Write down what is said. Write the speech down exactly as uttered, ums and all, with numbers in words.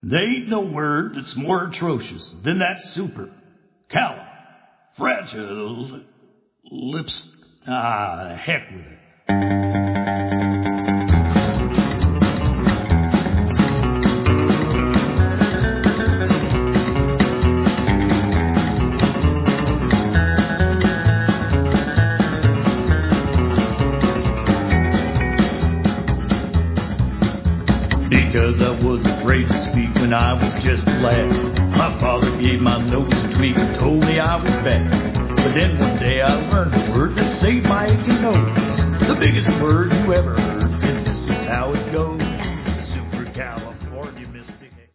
There ain't no word that's more atrocious than that super, cal, fragile lips. Ah, heck with it. Because I was afraid to speak when I was just a lad. My father gave my nose a tweak and told me I was bad. But then one day I learned a word that saved my aching nose. The biggest word you ever heard.